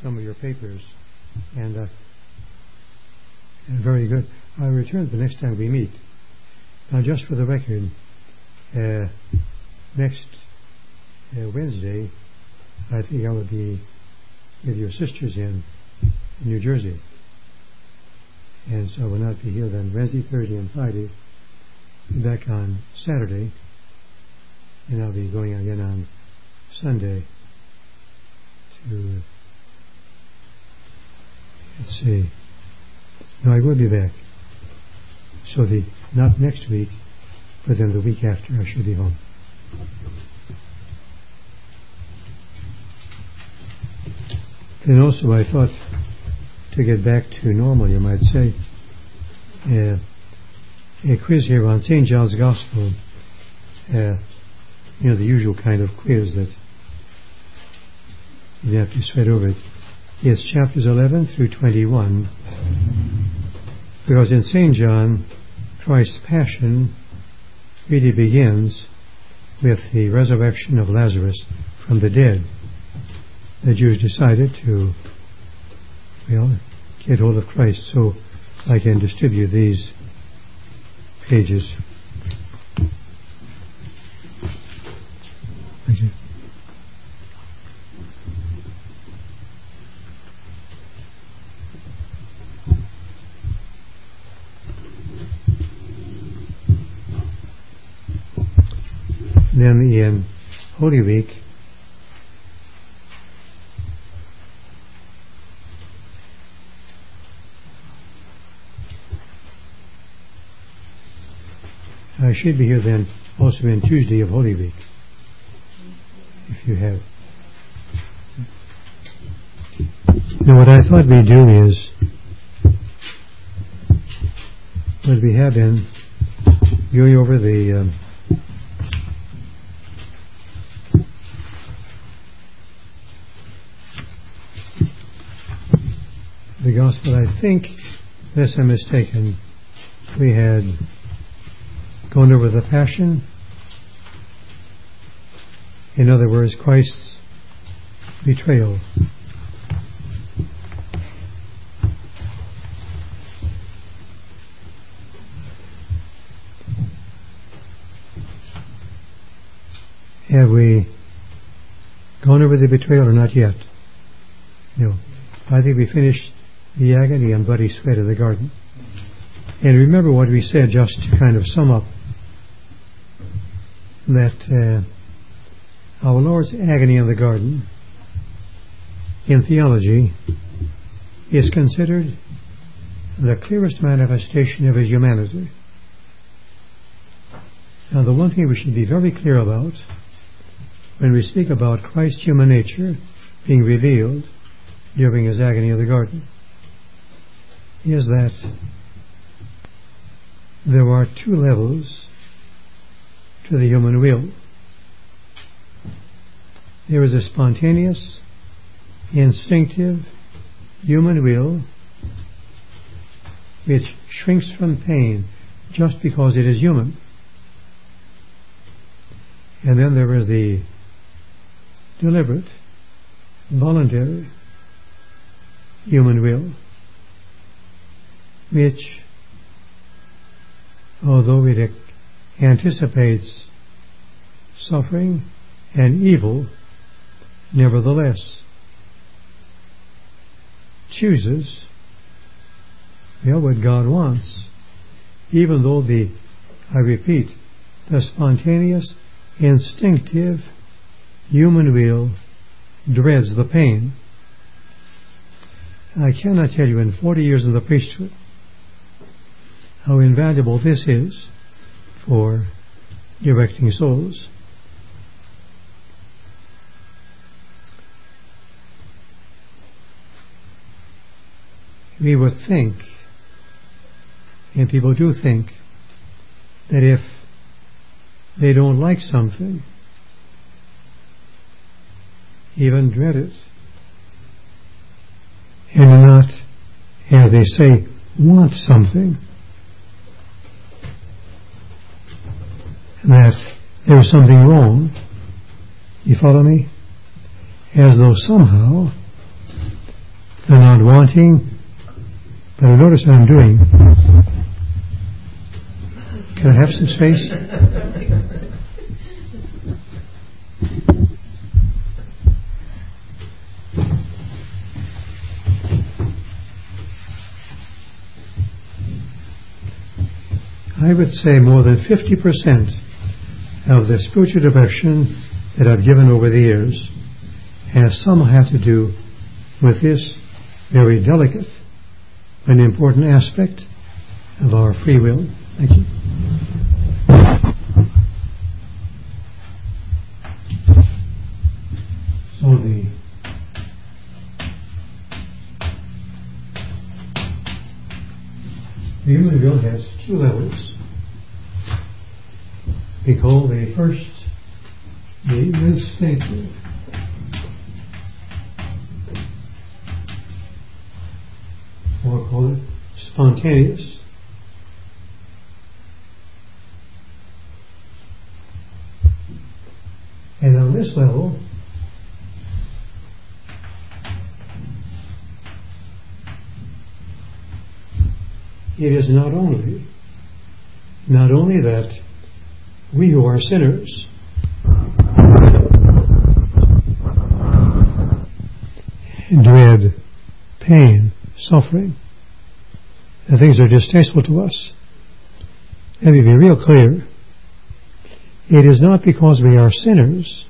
some of your papers, and very good. I'll return the next time we meet. Now, just for the record, next Wednesday, I think I will be with your sisters in New Jersey, and so I will not be here then Wednesday, Thursday, and Friday. Be back on Saturday, and I'll be going again on Sunday to, let's see, no, I will be back. So not next week, but then the week after I should be home. And also I thought, to get back to normal, you might say, a quiz here on St. John's Gospel, the usual kind of quiz that you have to sweat over it. It's chapters 11 through 21, because in St. John, Christ's Passion really begins with the resurrection of Lazarus from the dead. The Jews decided to, get hold of Christ, so I can distribute these pages. Thank you. Then in Holy Week, I should be here then also in Tuesday of Holy Week, if you have. Now what I thought we'd do is, what we have been going over the Gospel. I think, unless I'm mistaken, we had gone over the Passion. In other words, Christ's betrayal. Have we gone over the betrayal or not yet? No. I think we finished the agony and bloody sweat of the garden. And remember what we said, just to kind of sum up, that our Lord's agony in the garden, in theology, is considered the clearest manifestation of his humanity. Now, the one thing we should be very clear about when we speak about Christ's human nature being revealed during his agony of the garden is that there are two levels to the human will. There is a spontaneous, instinctive human will which shrinks from pain just because it is human. And then there is the deliberate, voluntary human will, which, although it anticipates suffering and evil, nevertheless chooses what God wants, even though the spontaneous, instinctive human will dreads the pain. I cannot tell you in 40 years of the priesthood how invaluable this is for directing souls. We would think, and people do think, that if they don't like something, even dread it, and not, as they say, want something, that there's something wrong. You follow me? As though somehow and not wanting. But notice what I'm doing. Can I have some space? I would say more than 50% of the spiritual direction that I've given over the years has somehow had to do with this very delicate and important aspect of our free will. Thank you. So the human will has two levels. We call the first the instinctive, or call it spontaneous. And on this level, it is not only that we who are sinners dread pain, suffering, and things are distasteful to us. Let me be real clear. It is not because we are sinners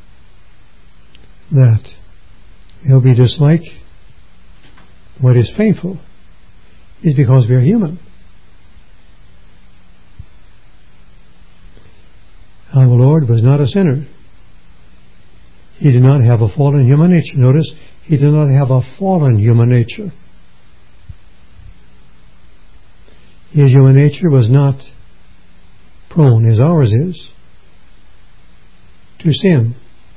that we dislike what is painful. It's because we are human. Our Lord was not a sinner. He did not have a fallen human nature. Notice, He did not have a fallen human nature. His human nature was not prone, as ours is, to sin.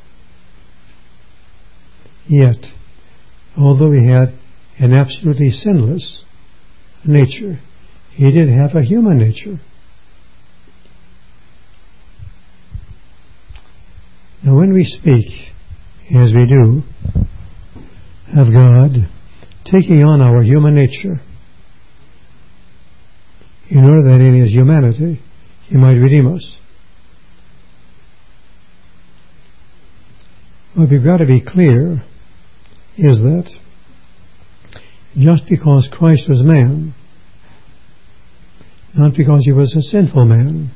Yet, although He had an absolutely sinless nature, He did have a human nature. Now, when we speak, as we do, of God taking on our human nature, in order that in His humanity He might redeem us, what we've got to be clear is that just because Christ was man, not because He was a sinful man,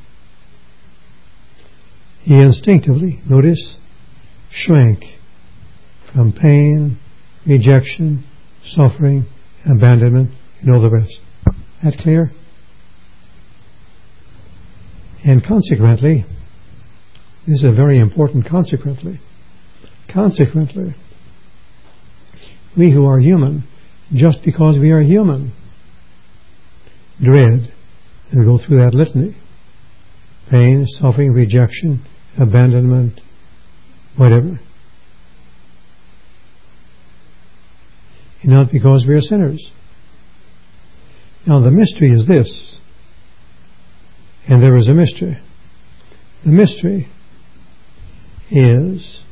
He instinctively, notice, shrank from pain, rejection, suffering, abandonment, and all the rest. That clear? And consequently, this is a very important consequently, we who are human, just because we are human, dread, and we go through that litany, pain, suffering, rejection, abandonment, whatever. And not because we are sinners. Now the mystery is this, and there is a mystery. The mystery is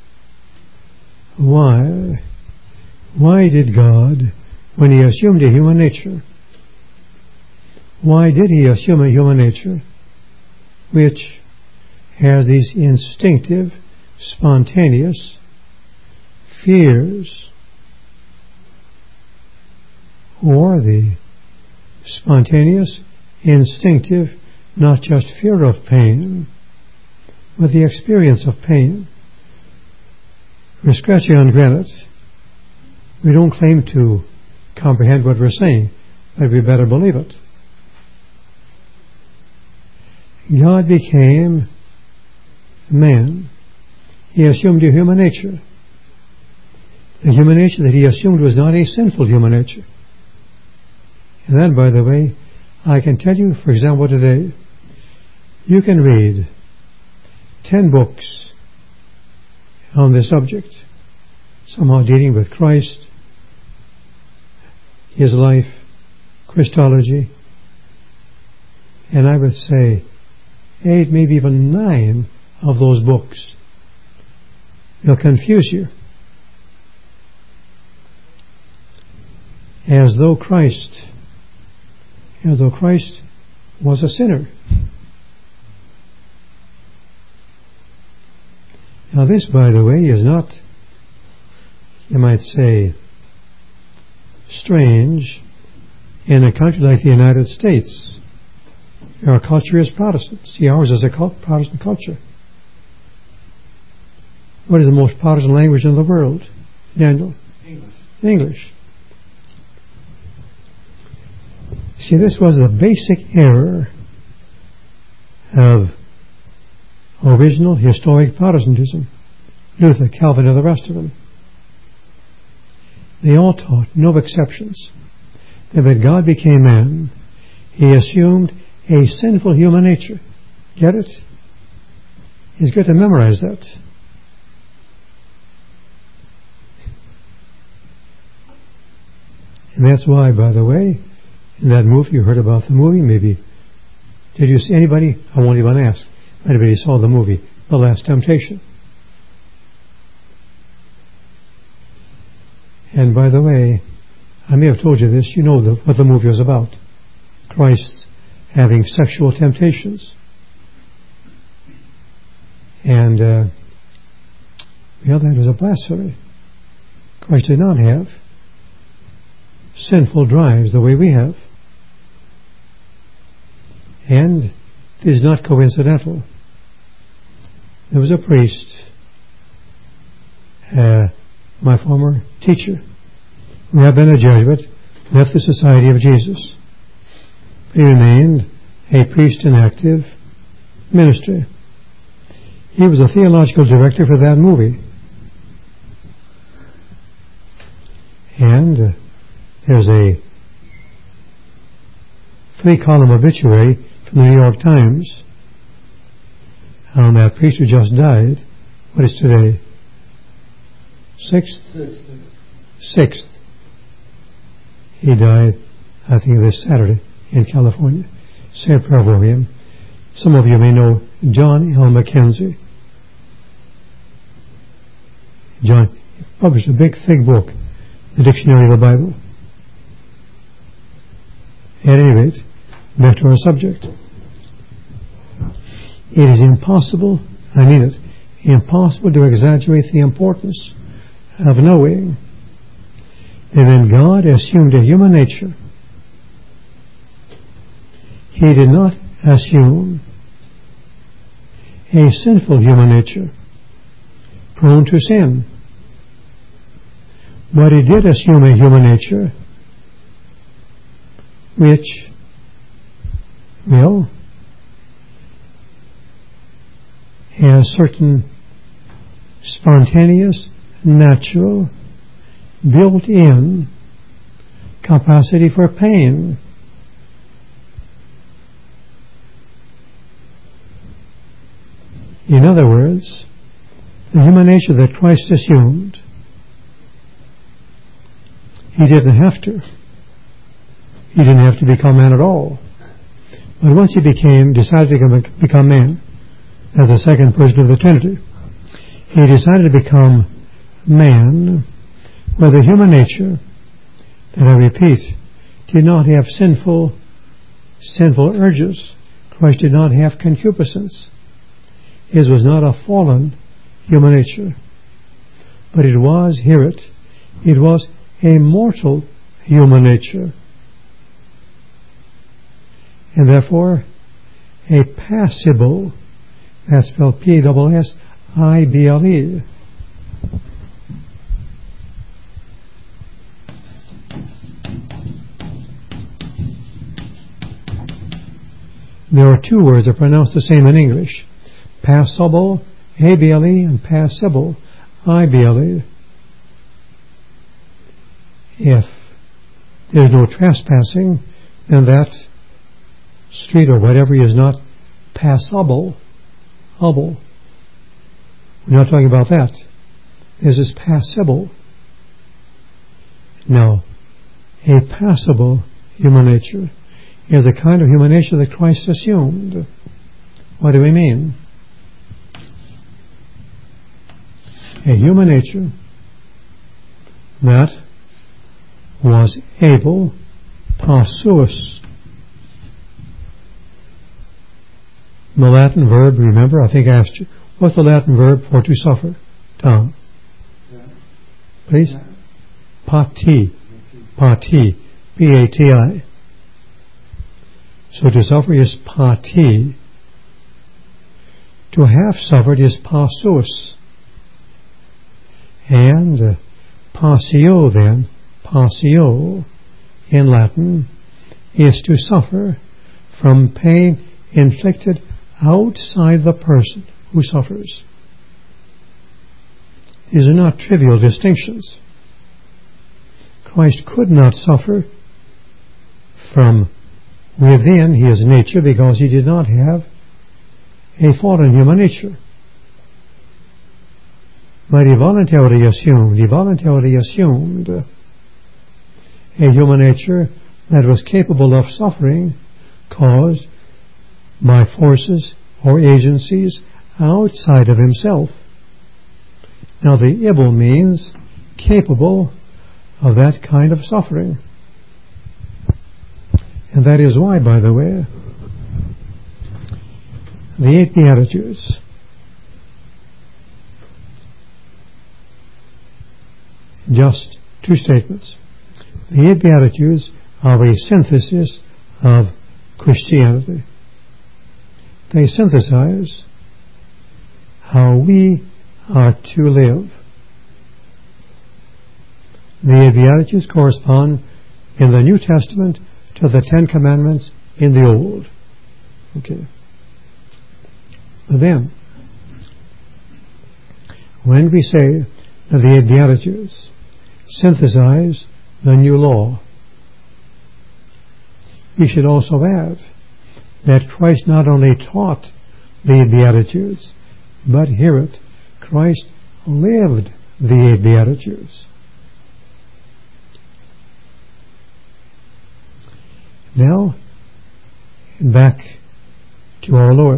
why did God, when He assumed a human nature, why did He assume a human nature which has these instinctive, spontaneous fears, or the spontaneous, instinctive, not just fear of pain, but the experience of pain? We're scratching on granite. We don't claim to comprehend what we're saying, but we better believe it. God became man. He assumed a human nature. The human nature that He assumed was not a sinful human nature. And then, by the way, I can tell you, for example, today, you can read 10 books on this subject, somehow dealing with Christ, His life, Christology, and I would say 8, maybe even 9 of those books will confuse you. as though Christ was a sinner. Now this, by the way, is not, you might say, strange in a country like the United States. Our culture is Protestant. See, ours is a Protestant culture. What is the most Protestant language in the world, Daniel? English. See, this was the basic error of original historic Protestantism. Luther, Calvin, and the rest of them. They all taught, no exceptions, that when God became man, He assumed a sinful human nature. Get it? It's good to memorize that. And that's why, by the way, in that movie, you heard about the movie, maybe. Did you see anybody? I won't even ask. Anybody saw the movie, The Last Temptation? And by the way, I may have told you this, you know what the movie was about. Christ having sexual temptations. And, that was a blasphemy. Christ did not have sinful drives the way we have. And it is not coincidental. There was a priest, my former teacher, who had been a Jesuit, left the Society of Jesus. He remained a priest in active ministry. He was a theological director for that movie. And there's a 3-column obituary from the New York Times on that priest who just died. What is today? 6th. He died, I think, this Saturday in California. Say a prayer for him. Some of you may know John L. Mackenzie. John published a big, thick book, The Dictionary of the Bible. At any rate, back to our subject. It is impossible, I mean it, impossible to exaggerate the importance of knowing that when God assumed a human nature, He did not assume a sinful human nature prone to sin, but He did assume a human nature which has certain spontaneous, natural, built-in capacity for pain. In other words, the human nature that Christ assumed, He didn't have to. He didn't have to become man at all. But once He decided to become man, as the second person of the Trinity, He decided to become man with a human nature that, I repeat, did not have sinful urges. Christ did not have concupiscence. His was not a fallen human nature. But it was, hear it was a mortal human nature. And therefore, a passible, that's spelled P-A-S-S-I-B-L-E. There are two words that are pronounced the same in English. Passible, A-B-L-E, and passible, I-B-L-E. If there's no trespassing, then that street or whatever is not passable. We're not talking about that. This is passible. Now, a passible human nature is the kind of human nature that Christ assumed. What do we mean? A human nature that was able, passus. The Latin verb, remember, I think I asked you, what's the Latin verb for to suffer? Tom. Please? Pati. Pati. P-A-T-I. So to suffer is pati. To have suffered is passus. And passio then, passio in Latin, is to suffer from pain inflicted outside the person who suffers. These are not trivial distinctions. Christ could not suffer from within his nature because he did not have a fallen human nature. But he voluntarily assumed a human nature that was capable of suffering caused by forces or agencies outside of himself. Now the ible means capable of that kind of suffering. And that is why, by the way, the 8 Beatitudes just 2 statements. The 8 Beatitudes are a synthesis of Christianity. They synthesize how we are to live. The 8 Beatitudes correspond in the New Testament to the 10 Commandments in the Old. Okay. Then, when we say that the 8 Beatitudes synthesize the new law, we should also add that Christ not only taught the 8 Beatitudes, but hear it, Christ lived the 8 Beatitudes. Now, back to our Lord.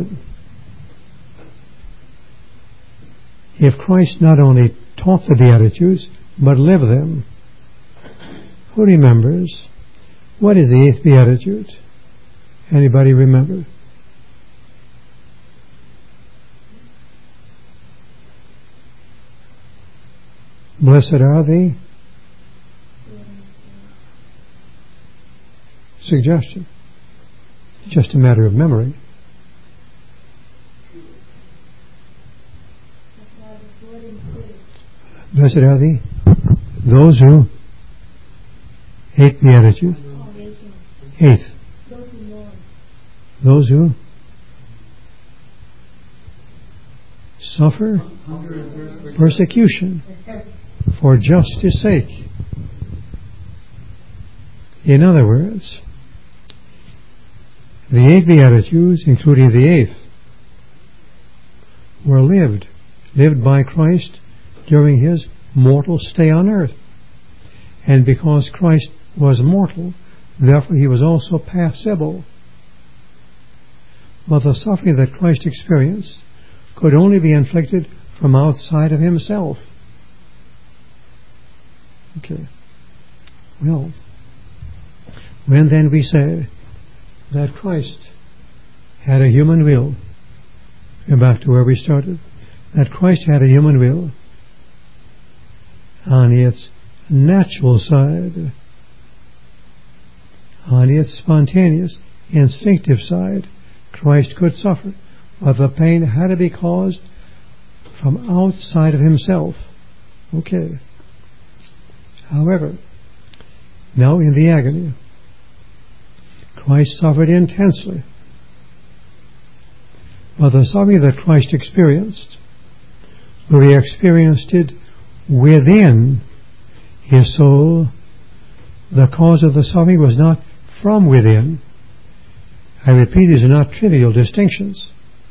If Christ not only taught the Beatitudes, but lived them, who remembers? What is the 8th Beatitude? Anybody remember? Blessed are the suggestion. It's just a matter of memory. Blessed are those who 8 Beatitudes. 8th. Those who suffer persecution for justice' sake. In other words, the 8 Beatitudes, including the 8th, were lived by Christ during his mortal stay on earth. And because Christ was mortal, therefore he was also passible. But the suffering that Christ experienced could only be inflicted from outside of himself. Okay. Well, when then we say that Christ had a human will, go back to where we started, that Christ had a human will on its natural side, on its spontaneous, instinctive side, Christ could suffer, but the pain had to be caused from outside of himself. Okay. However, now in the agony, Christ suffered intensely. But the suffering that Christ experienced, where he experienced it within his soul, the cause of the suffering was not from within. I repeat, these are not trivial distinctions.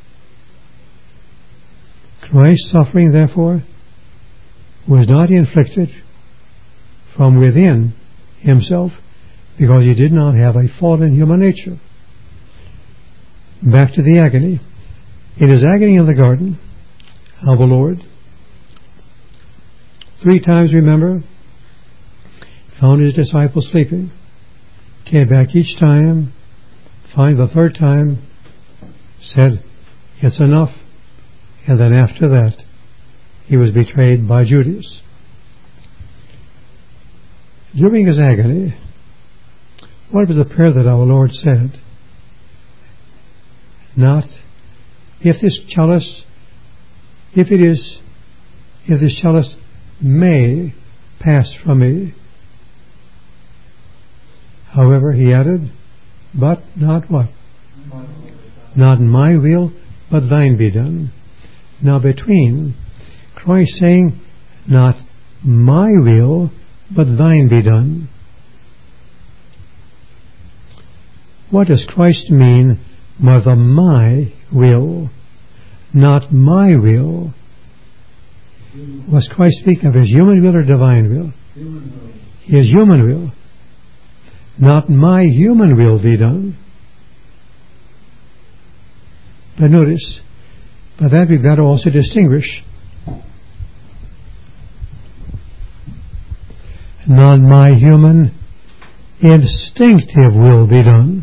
Christ's suffering, therefore, was not inflicted from within himself because he did not have a fallen human nature. Back to the agony. In his agony in the garden of the Lord, 3 times, remember, found his disciples sleeping, came back each time, finally the third time, said, "It's enough," and then after that, he was betrayed by Judas. During his agony, what was the prayer that our Lord said? Not, if this chalice may pass from me. However, he added, but not what? Not my will, but thine be done. Now between Christ saying, not my will, but thine be done. What does Christ mean by the my will, not my will? Was Christ speaking of his human will or divine will? His human will. Not my human will be done. But notice, by that we've got to also distinguish not my human instinctive will be done.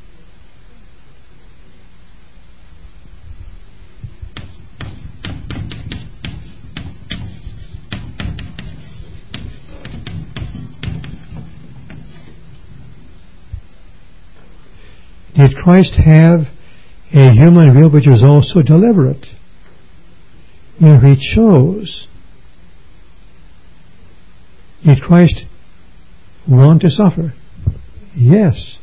Did Christ have a human will which was also deliberate? Where he chose. Did Christ want to suffer? Yes.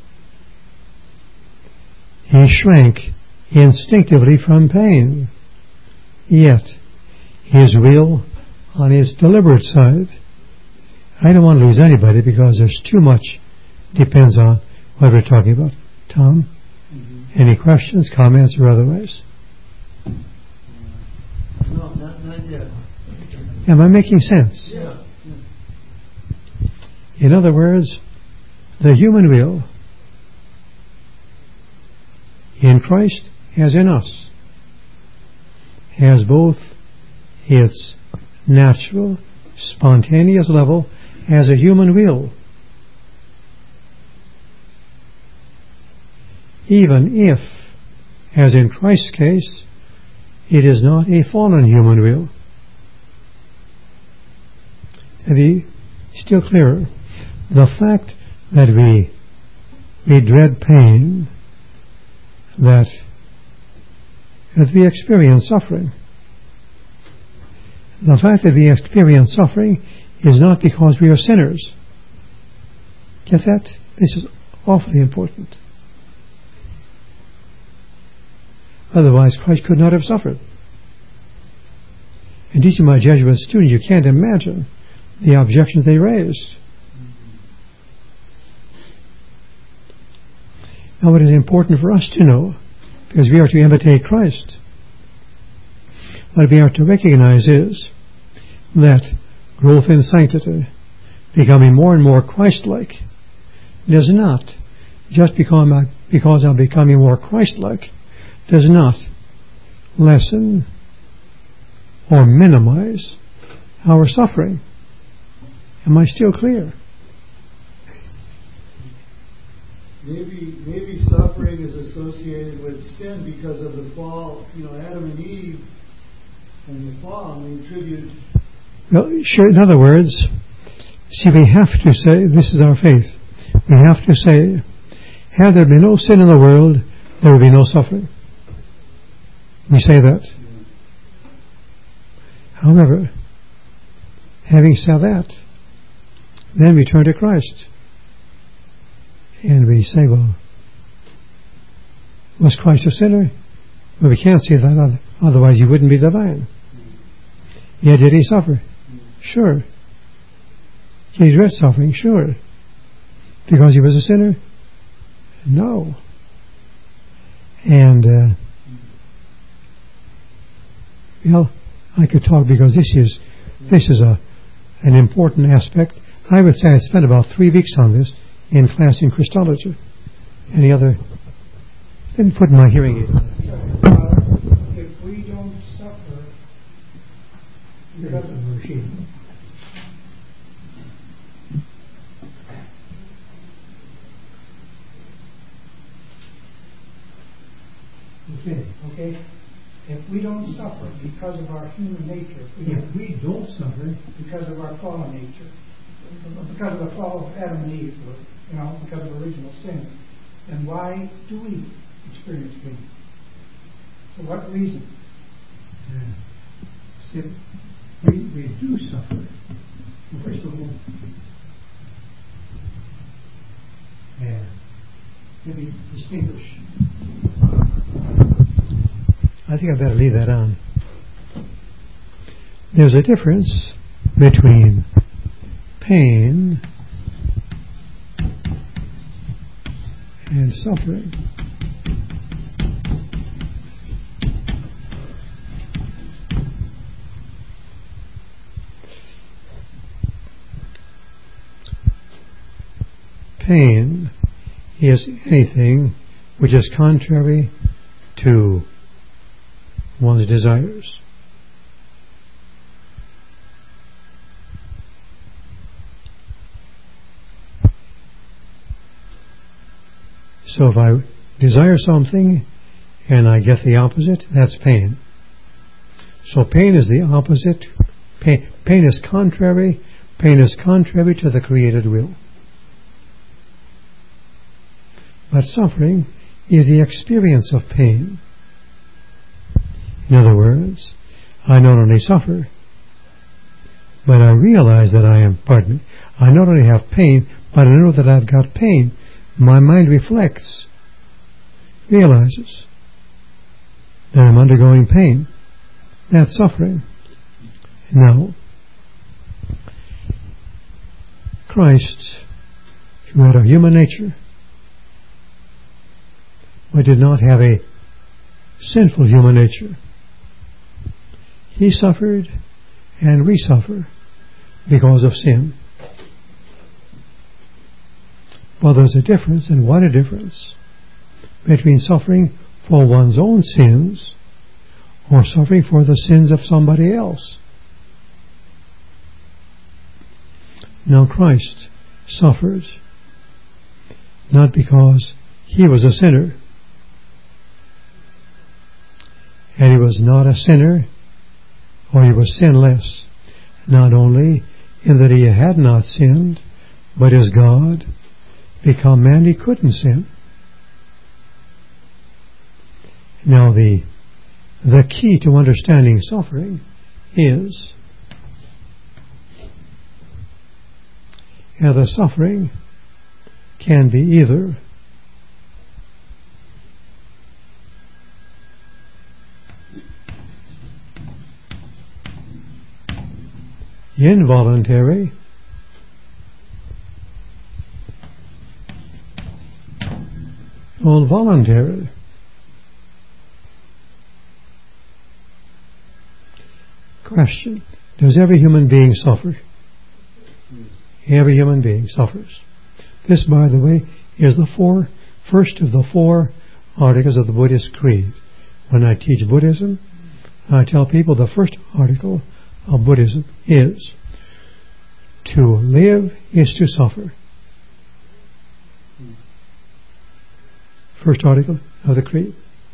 He shrank instinctively from pain. Yet, his will on his deliberate side. I don't want to lose anybody because there's too much depends on what we're talking about. Tom? Any questions, comments, or otherwise? No, not yet. Am I making sense? Yeah. In other words, the human will in Christ as in us has both its natural, spontaneous level as a human will. Even if, as in Christ's case, it is not a fallen human will. To be still clearer, the fact that we dread pain, that we experience suffering, the fact that we experience suffering is not because we are sinners. Get that? This is awfully important. Otherwise, Christ could not have suffered. In teaching my Jesuit students, you can't imagine the objections they raised. Now, what is important for us to know, because we are to imitate Christ, what we are to recognize is that growth in sanctity, becoming more and more Christ-like, does not, just because I'm becoming more Christ-like, does not lessen or minimize our suffering. Am I still clear? Maybe suffering is associated with sin because of the fall. Adam and Eve and the fall, and they attribute. Well, sure. In other words, see, we have to say, this is our faith. We have to say, had there been no sin in the world, there would be no suffering. We say that. However, having said that, then we turn to Christ. And we say, well, was Christ a sinner? Well, we can't say that, otherwise he wouldn't be divine. Yet did he suffer? Sure. Did he dread suffering? Sure. Because he was a sinner? No. And, I could talk because this is an important aspect. I would say I spent about 3 weeks on this in class in Christology. Any other? Let me put my hearing aid on. If we don't suffer, We don't suffer because of our human nature. If we don't suffer because of our fallen nature, because of the fall of Adam and Eve, because of original sin, then why do we experience pain? For what reason? See, we do suffer. Well, first of all, maybe distinguish. I think I better leave that on. There's a difference between pain and suffering. Pain is anything which is contrary to one's desires. So if I desire something and I get the opposite, that's pain. So pain is the opposite. Pain is contrary. Pain is contrary to the created will. But suffering is the experience of pain. In other words, I not only suffer, but I realize that I not only have pain, but I know that I've got pain. My mind reflects, realizes that I'm undergoing pain. That's suffering. Now, Christ, who had a human nature, but did not have a sinful human nature, he suffered and we suffer because of sin. Well, there's a difference, and what a difference, between suffering for one's own sins or suffering for the sins of somebody else. Now, Christ suffered not because he was a sinner, and he was not a sinner, or he was sinless, not only in that he had not sinned, but as God become man, he couldn't sin. Now the key to understanding suffering is the suffering can be either involuntary or voluntary. Question: does every human being suffer? Every human being suffers. This, by the way, is the first of the 4 articles of the Buddhist creed. When I teach Buddhism, I tell people the first article of Buddhism is to live is to suffer. First article of the creed.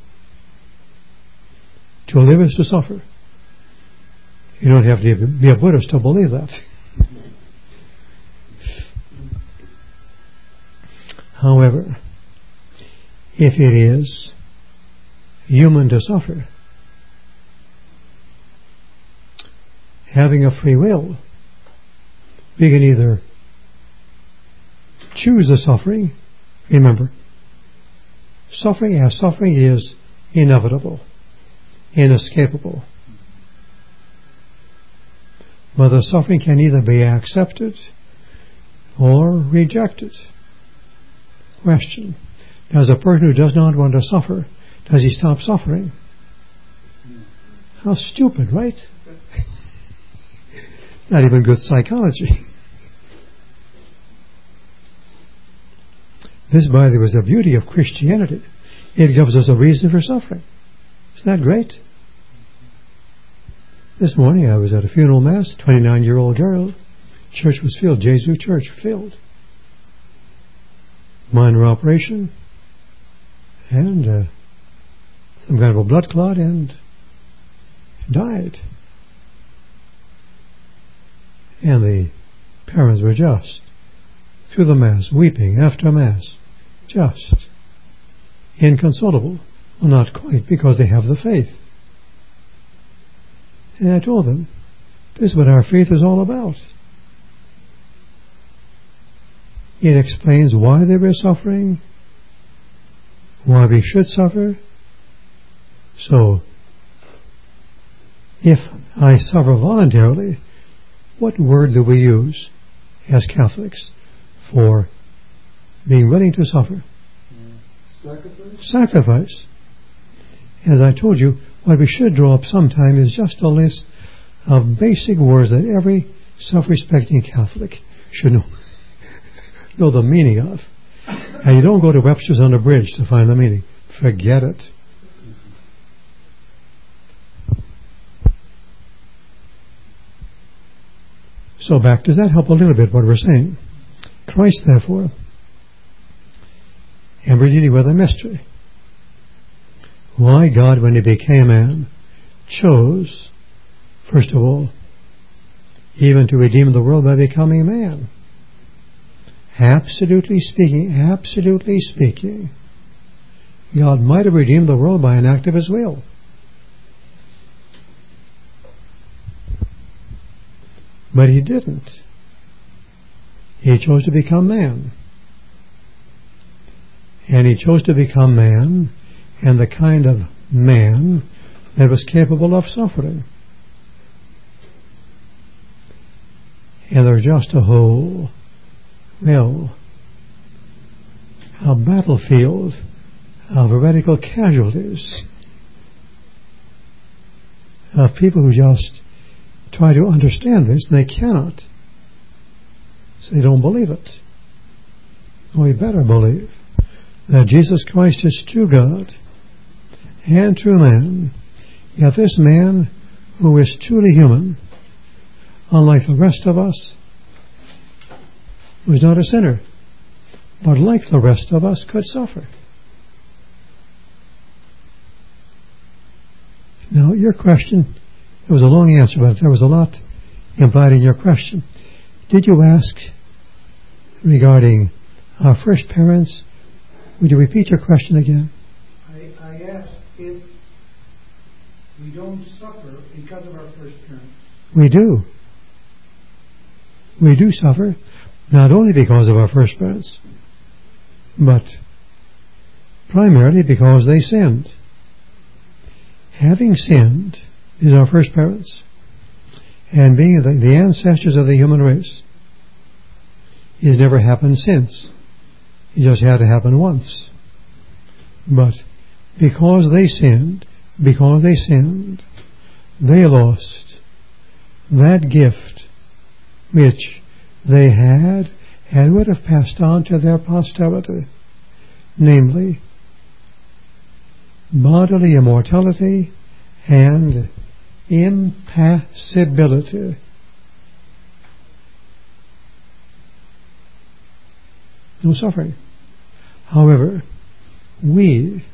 To live is to suffer. You don't have to be a Buddhist to believe that. However, if it is human to suffer, having a free will, we can either choose the suffering. Remember, suffering is inevitable, inescapable. But the suffering can either be accepted or rejected. Question: does a person who does not want to suffer, does he stop suffering? How stupid, right? Not even good psychology. This, by the way, is the beauty of Christianity. It gives us a reason for suffering. Isn't that great? This morning I was at a funeral mass, 29-year-old girl. Church was filled. Jesu Church filled. Minor operation and some kind of a blood clot, and died. And the parents were just, through the Mass, weeping after Mass, just, inconsolable. Well, not quite, because they have the faith. And I told them, this is what our faith is all about. It explains why they were suffering, why we should suffer. So, if I suffer voluntarily, what word do we use as Catholics for being willing to suffer? Sacrifice. As I told you, what we should draw up sometime is just a list of basic words that every self-respecting Catholic should know the meaning of. And you don't go to Webster's on the Bridge to find the meaning. Forget it. So back, does that help a little bit what we're saying? Christ, therefore, and we're dealing with a mystery. Why God, when He became man, chose, first of all, even to redeem the world by becoming man. Absolutely speaking, God might have redeemed the world by an act of His will. But He didn't. He chose to become man. And He chose to become man, and the kind of man that was capable of suffering. And there's just a whole, a battlefield of heretical casualties, of people who just try to understand this, and they cannot. So they don't believe it. We better believe that Jesus Christ is true God and true man, yet this man who is truly human, unlike the rest of us, was not a sinner, but like the rest of us could suffer. Now, your question, it was a long answer, but there was a lot implied in your question. Did you ask regarding our first parents? Would you repeat your question again? I asked if we don't suffer because of our first parents. We do. We do suffer, not only because of our first parents, but primarily because they sinned. Having sinned is our first parents, and being the ancestors of the human race, it has never happened since. It just had to happen once. But because they sinned, they lost that gift which they had and would have passed on to their posterity, namely bodily immortality and impassibility. No suffering. However, we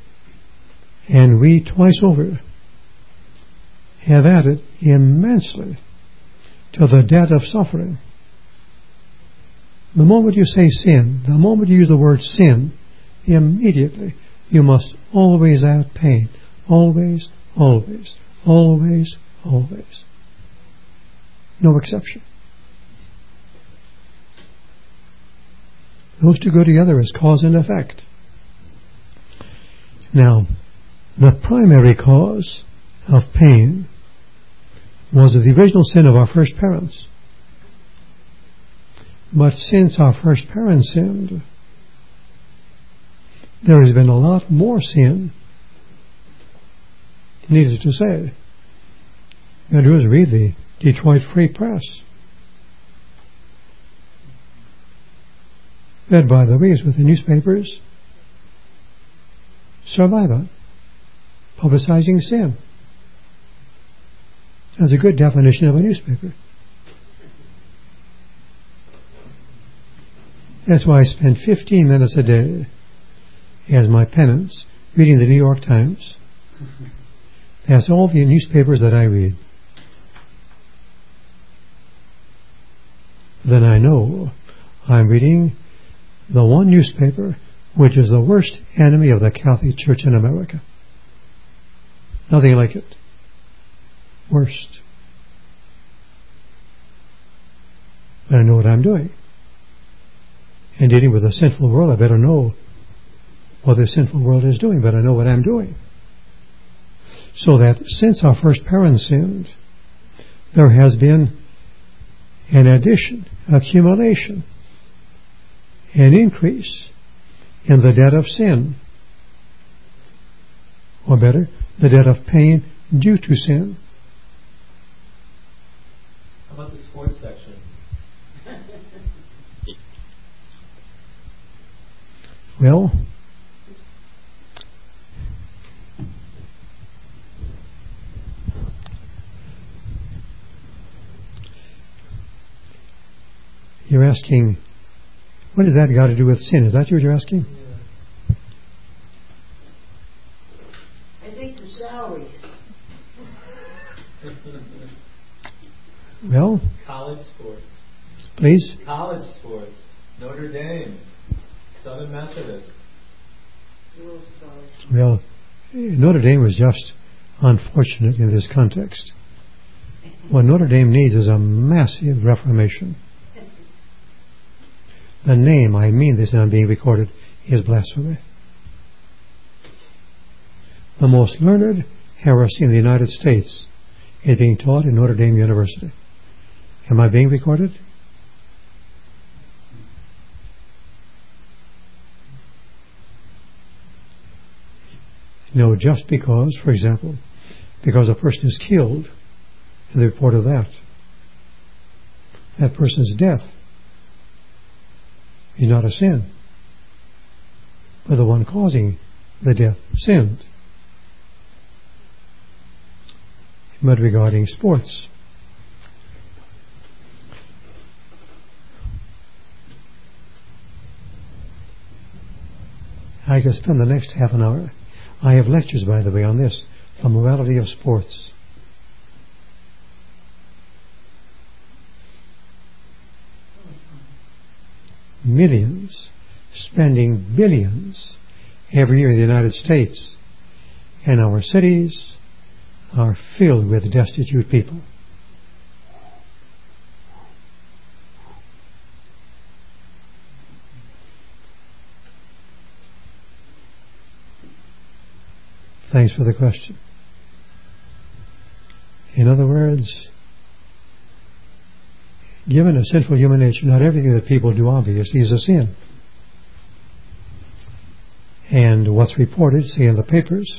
twice over have added immensely to the debt of suffering. The moment you say sin, the moment you use the word sin, immediately you must always add pain. Always, always, always, always. No exception. Those two go together as cause and effect. Now, the primary cause of pain was the original sin of our first parents. But since our first parents sinned, there has been a lot more sin. Needless to say, you do is read the Detroit Free Press, fed by the weeks with the newspapers, Survivor, publicizing sin. That's a good definition of a newspaper. That's why I spend 15 minutes a day as my penance reading the New York Times. That's all the newspapers that I read. Then I know I'm reading the one newspaper which is the worst enemy of the Catholic Church in America. Nothing like it. Worst. But I know what I'm doing. And dealing with the sinful world, I better know what the sinful world is doing, but I know what I'm doing. So that since our first parents sinned, there has been an addition, accumulation, an increase in the debt of sin. Or better, the debt of pain due to sin. How about the sports section? Well, you're asking, what has that got to do with sin? Is that what you're asking? Yeah. I think the salaries. Well, College sports. please. College sports. Notre Dame. Southern Methodist. Well, Notre Dame was just unfortunate in this context. What Notre Dame needs is a massive reformation. The name, I mean this and I'm being recorded, is blasphemy. The most learned heresy in the United States is being taught in Notre Dame University. Am I being recorded? No, just because, for example, because a person is killed, and the report of that person's death is not a sin, but the one causing the death sinned. But regarding sports, I could spend the next half an hour. I have lectures, by the way, on this, the morality of sports. Millions, spending billions every year in the United States, and our cities are filled with destitute people. Thanks for the question. In other words, given a sinful human nature, not everything that people do obviously is a sin. And what's reported, say in the papers,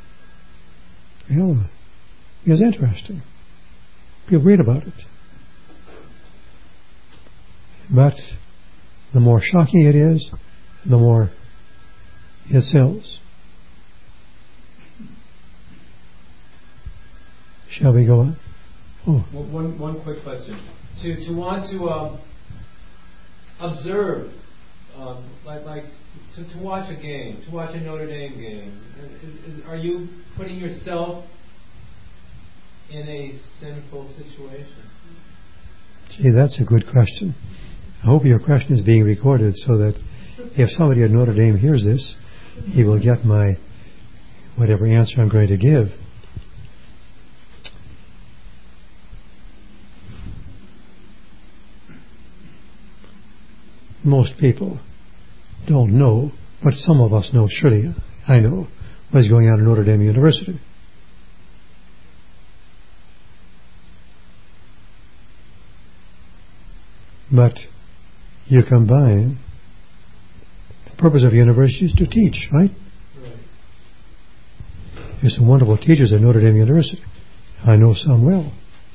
is interesting. People read about it. But the more shocking it is, the more it sells. Shall we go on? Oh. One quick question. To want to observe, to watch a game, to watch a Notre Dame game, are you putting yourself in a sinful situation? Gee, that's a good question. I hope your question is being recorded so that if somebody at Notre Dame hears this, he will get my whatever answer I'm going to give. Most people don't know, but some of us know, surely I know, what's going on at Notre Dame University. But you combine, the purpose of university is to teach, right? There's some wonderful teachers at Notre Dame University. I know some well.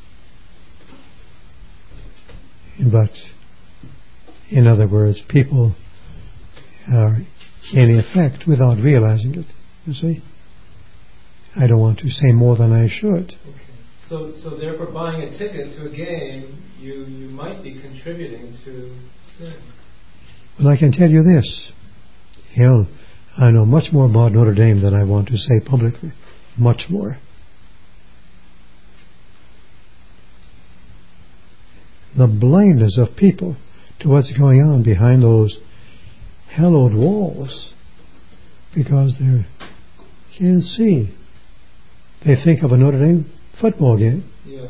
But in other words, people are in effect without realizing it. You see? I don't want to say more than I should. Okay. So therefore buying a ticket to a game, you might be contributing to sin. Well, I can tell you this. I know much more about Notre Dame than I want to say publicly. Much more. the blindness of people to what's going on behind those hallowed walls, because they can't see. They think of a Notre Dame football game. Yeah.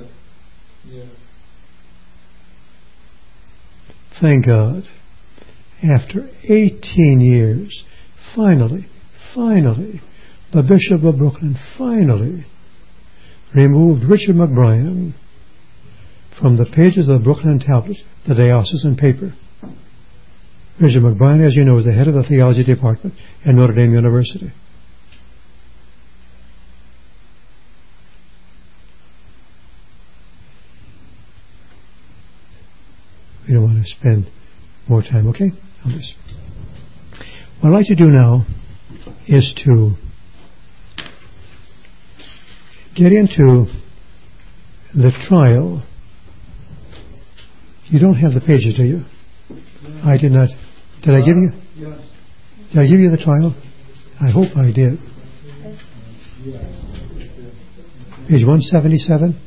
Thank God, after 18 years, finally, the Bishop of Brooklyn finally removed Richard McBrien from the pages of the Brooklyn Tablet, the diocesan paper. Richard McBrien, as you know, is the head of the theology department at Notre Dame University. We don't want to spend more time, okay, on this. What I'd like to do now is to get into the trial. You don't have the pages, do you? I did not. Did I give you? Yes. Did I give you the trial? I hope I did. Page 177.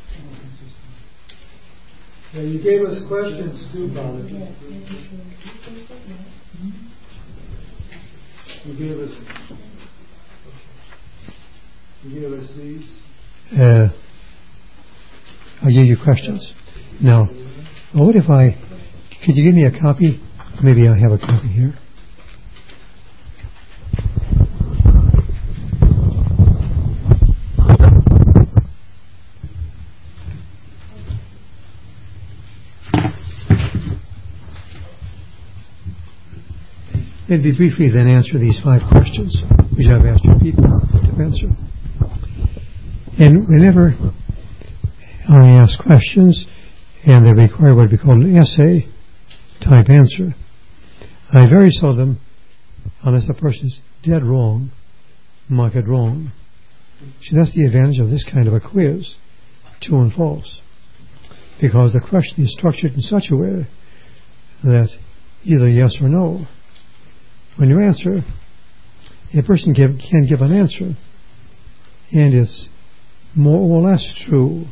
Yeah, you gave us questions too about it. You gave us these. I'll give you questions. Now, what if could you give me a copy? Maybe I have a copy here. Maybe briefly then answer these 5 questions which I've asked you people to answer. And whenever I ask questions and they require what we call an essay type answer, I very seldom, unless a person is dead wrong, mark it wrong. See, that's the advantage of this kind of a quiz, true and false, because the question is structured in such a way that either yes or no. When you answer, a person can give an answer, and it's more or less true.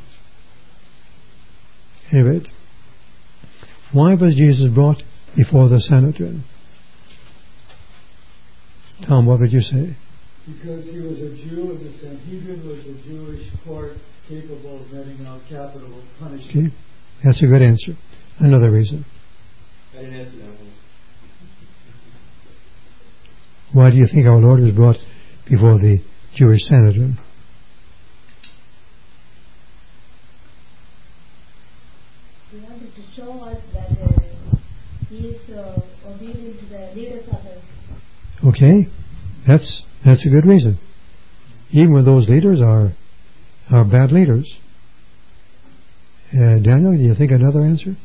Anyway, why was Jesus brought before the Sanhedrin? Tom, what would you say? Because he was a Jew, and the Sanhedrin was a Jewish court capable of meting out capital punishment. Okay, that's a good answer. Another reason. I didn't answer that one. Why do you think our Lord was brought before the Jewish Sanhedrin? He wanted to show us that he is obedient to the leaders of the... Okay, that's a good reason. Even when those leaders are bad leaders. Daniel, do you think another answer?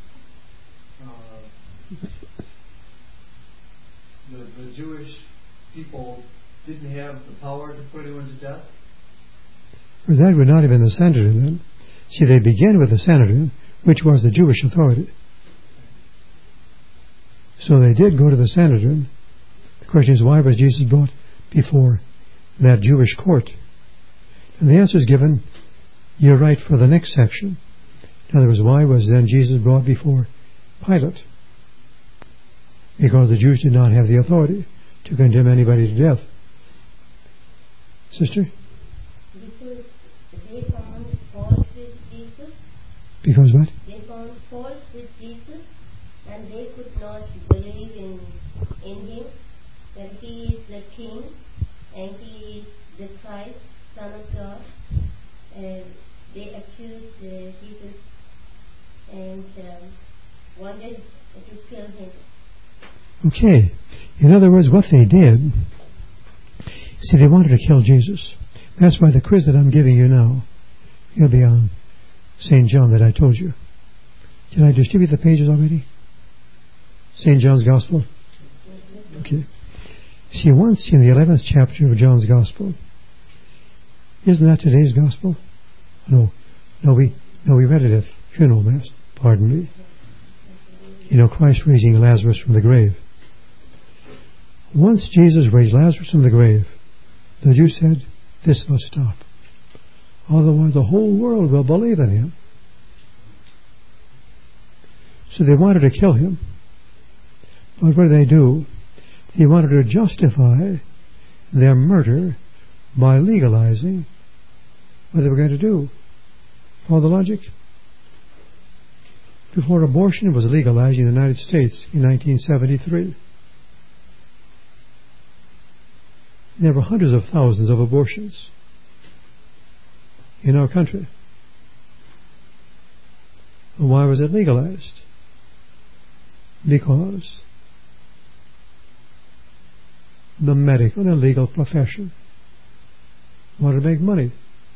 The Jewish people didn't have the power to put anyone to death? Well, that would not have been the Sanhedrin then. See, they began with the Sanhedrin, which was the Jewish authority. So they did go to the Sanhedrin. The question is, why was Jesus brought before that Jewish court? And the answer is given, you're right, for the next section. In other words, why was then Jesus brought before Pilate? Because the Jews did not have the authority to condemn anybody to death. Sister? Because they found fault with Jesus. Because what? They found fault with Jesus, and they could not believe in him, that he is the King, and he is the Christ, Son of God. And they accused Jesus and wanted to kill him. Okay. In other words, what they did, see, they wanted to kill Jesus. That's why the quiz that I'm giving you now, it'll be on St. John that I told you. Did I distribute the pages already? St. John's Gospel? Okay. See, once in the 11th chapter of John's Gospel, isn't that today's Gospel? No, we read it at funeral mass. Pardon me. You know, Christ raising Lazarus from the grave. Once Jesus raised Lazarus from the grave, the Jews said, this must stop. Otherwise the whole world will believe in him. So they wanted to kill him. But what did they do? They wanted to justify their murder by legalizing what they were going to do. Follow the logic? Before abortion was legalized in the United States in 1973, there were hundreds of thousands of abortions in our country. Why was it legalized? Because the medical and legal profession wanted to make money.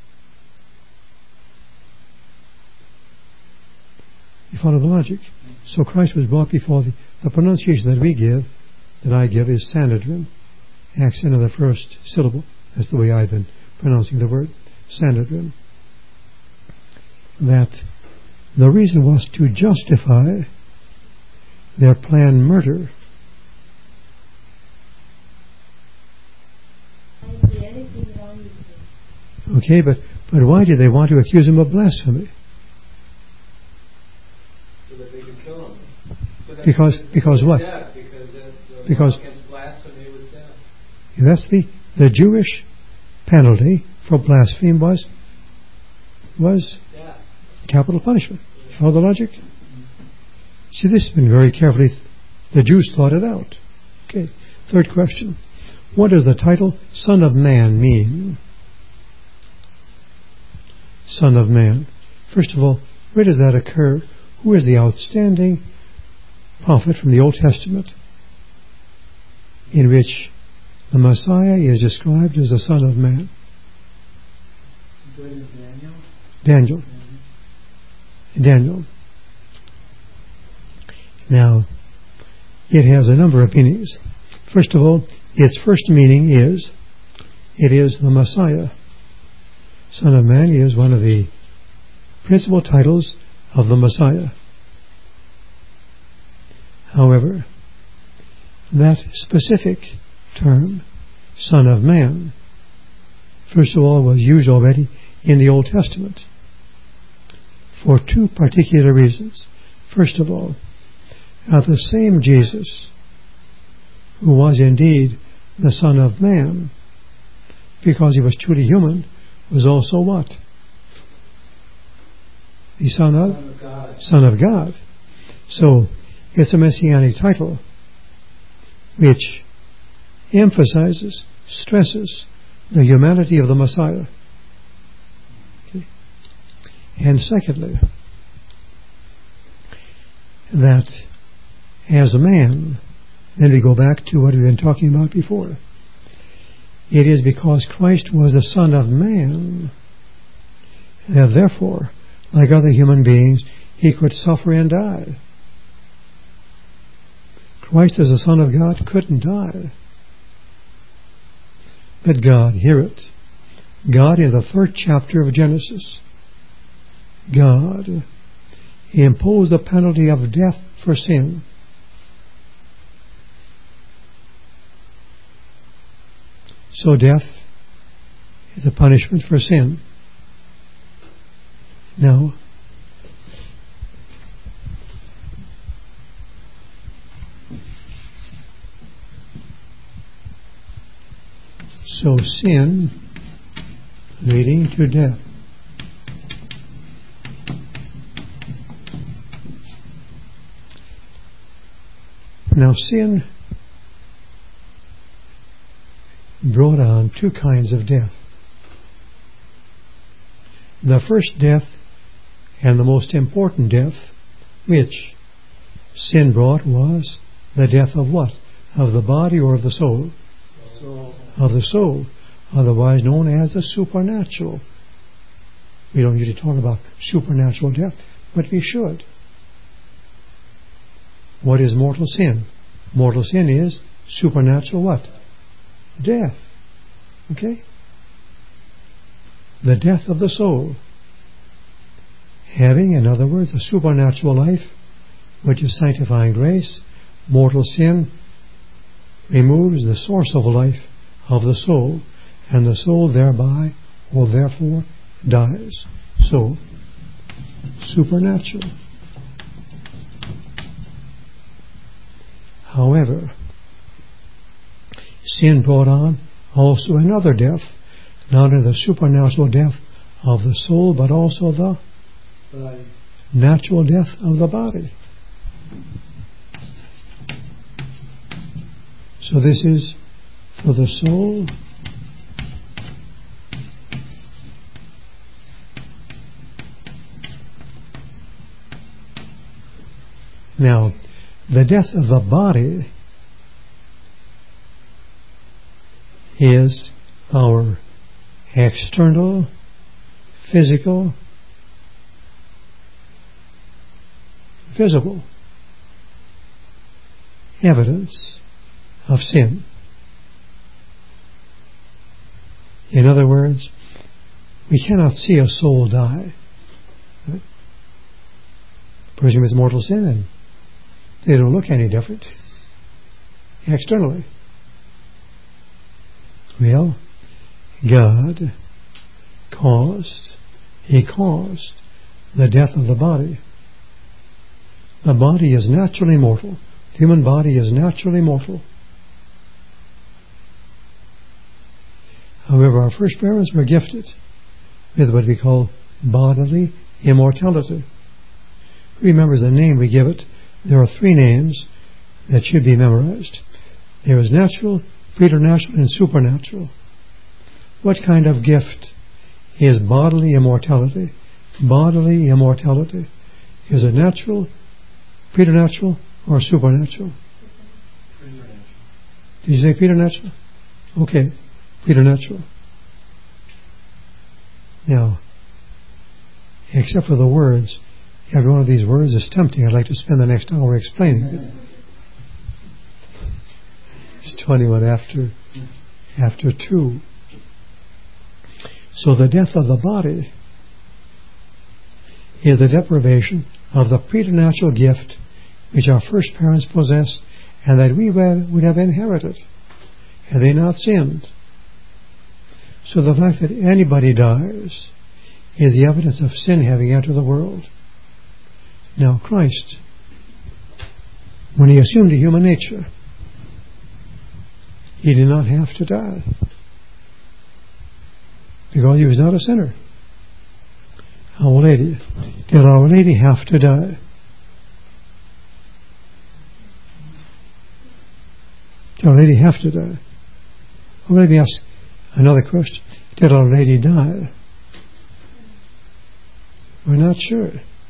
You follow the logic? So Christ was brought before the pronunciation that I give is Sanhedrin. Accent of the first syllable. That's the way I've been pronouncing the word. Sanhedrin. That the reason was to justify their planned murder. Okay, but why did they want to accuse him of blasphemy? So that they could kill him. So that Because what? Death, because against blasphemy was death. That's the Jewish penalty for blasphemy was death. Capital punishment. Follow the logic? See, this has been very carefully. The Jews thought it out. Okay. Third question. What does the title Son of Man mean? Son of Man. First of all, where does that occur? Who is the outstanding prophet from the Old Testament in which the Messiah is described as the Son of Man? Daniel. Now, it has a number of meanings. First of all, its first meaning is, it is the Messiah. Son of Man is one of the principal titles of the Messiah. However, that specific term, Son of Man, first of all, was used already in the Old Testament for two particular reasons. First of all, the same Jesus, who was indeed the Son of Man, because he was truly human, was also what? The Son of God. Son of God. So, it's a messianic title which emphasizes, stresses the humanity of the Messiah. Okay. And secondly, that as a man, then we go back to what we've been talking about before. It is because Christ was the Son of Man that therefore, like other human beings, he could suffer and die. Christ as the Son of God couldn't die. But God, hear it, God in the 3rd chapter of Genesis, God imposed the penalty of death for sin. So death is a punishment for sin. Now, so sin leading to death. Now, sin brought on two kinds of death. The first death, and the most important death, which sin brought, was the death of what? Of the body or of the soul? Of the soul, otherwise known as the supernatural. We don't usually talk about supernatural death, but we should. What is mortal sin? Mortal sin is supernatural what? Death. Okay? The death of the soul. Having, in other words, a supernatural life, which is sanctifying grace, mortal sin removes the source of life of the soul, and the soul thereby or therefore dies. So, supernatural. However, sin brought on also another death, not only the supernatural death of the soul, but also the natural death of the body. So this is for the soul Now, the death of the body is our external, physical, visible evidence of sin. In other words, we cannot see a soul die. Right? A person with mortal sin, and they don't look any different externally. Well, God caused the death of the body. The body is naturally mortal. The human body is naturally mortal. However, our first parents were gifted with what we call bodily immortality. Remember the name we give it. There are three names that should be memorized. There is natural, preternatural, and supernatural. What kind of gift is bodily immortality? Bodily immortality. Is it natural, preternatural, or supernatural? Preternatural. Did you say preternatural? Okay, preternatural. Now, except for the words, every one of these words is tempting. I'd like to spend the next hour explaining it. It's 21 after 2. So the death of the body is the deprivation of the preternatural gift which our first parents possessed and that we would have inherited had they not sinned. So the fact that anybody dies is the evidence of sin having entered the world. Now Christ, when he assumed a human nature, he did not have to die because he was not a sinner. Our Lady, did Our Lady have to die? Did Our Lady have to die? Well, let me ask another question. Did Our Lady die? We're not sure.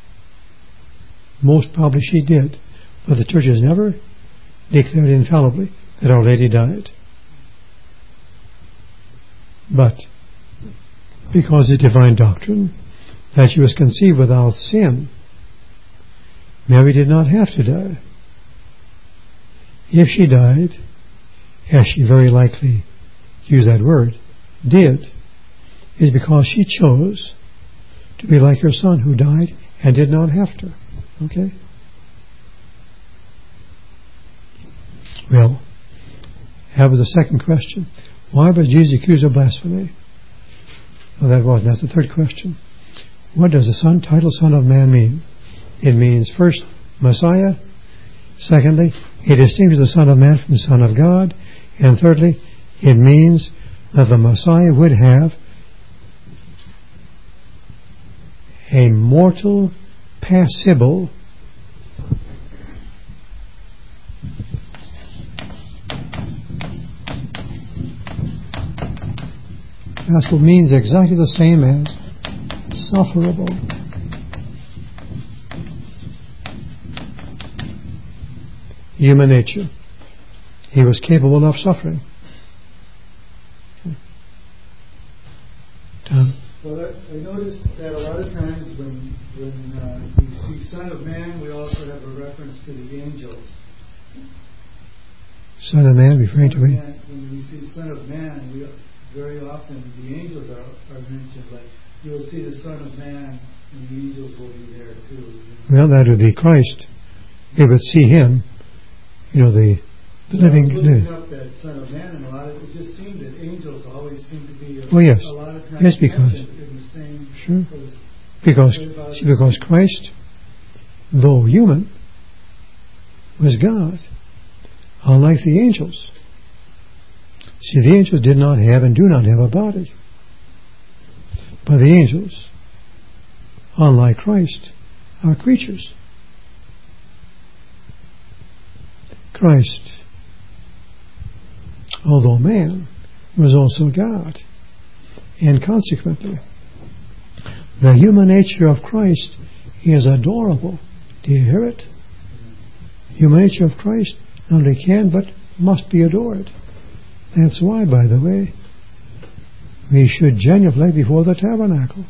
Most probably she did, but the Church has never declared infallibly that Our Lady died. But because it's divine doctrine that she was conceived without sin, Mary did not have to die. If she died, as she very likely, to use that word, did, is because she chose to be like her Son who died and did not have to. Okay? Well, that was the second question. Why was Jesus accused of blasphemy? Well, that's the third question. What does the title Son of Man mean? It means, first, Messiah. Secondly, it distinguishes the Son of Man from the Son of God. And thirdly, it means that the Messiah would have a mortal, passible passible means exactly the same as sufferable. Human nature. He was capable of suffering. Tom? Well, I noticed that a lot of times when we see Son of Man, we also have a reference to the angels. Son of Man, referring to me? When we see Son of Man, very often the angels are mentioned. Like you'll see the Son of Man, and the angels will be there too. Well, that would be Christ. They would see him. The living. Looking up that Son of Man, and it just seemed that angels always seem to be yes. a lot of times yes, because in the same. Sure. Because Christ, though human, was God. unlike the angels. See, the angels did not have and do not have a body. But the angels, unlike Christ, are creatures. Christ, although man, was also God. And consequently, the human nature of Christ is adorable. Do you hear it? Human nature of Christ not only can but must be adored. That's why, by the way, we should genuflect before the tabernacle.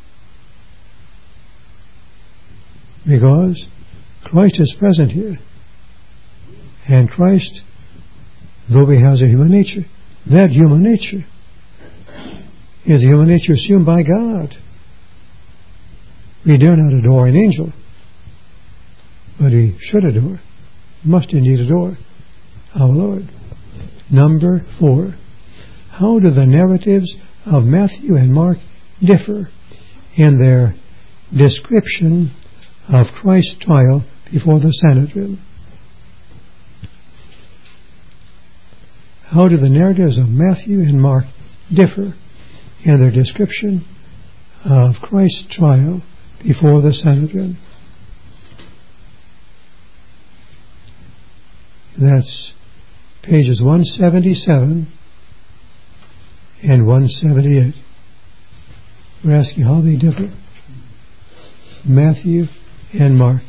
Because Christ is present here. And Christ, though he has a human nature, that human nature is the human nature assumed by God. We dare not adore an angel, but we should adore, must indeed adore our Lord. Number 4. How do the narratives of Matthew and Mark differ in their description of Christ's trial before the Sanhedrin? How do the narratives of Matthew and Mark differ in their description of Christ's trial before the Sanhedrin? That's pages 177 and 178. We're asking how they differ. Matthew and Mark.